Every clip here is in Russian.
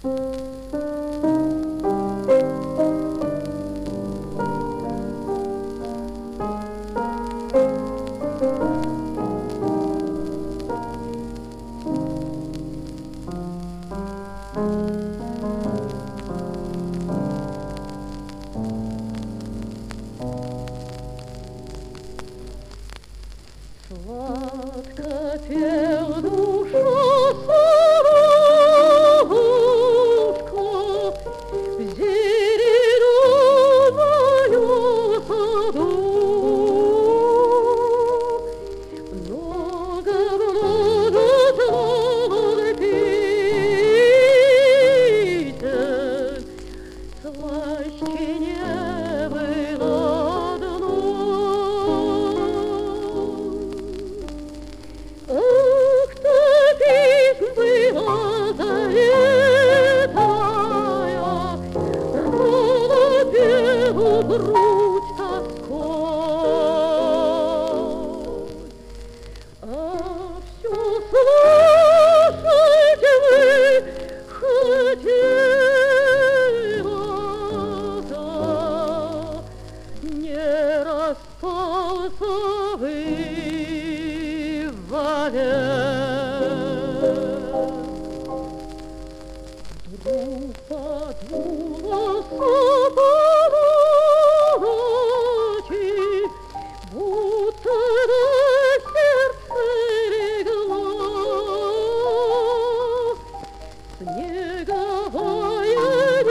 Сладко пел душа соловушка в зеленую саду. Много золотых песен, слаще не было давно. Ах, та песнь была залетая, рвала белую грудь тоской. А все слушать вы хотела, да не распался вы вдруг подула с полночи, будто на сердце легла снеговая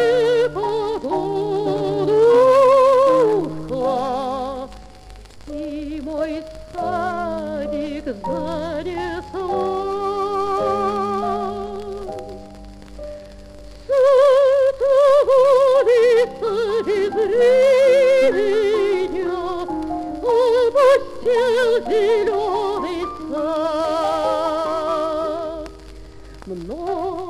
непогодушка, и мой садик занесла. Без ревня опустел зеленый сад.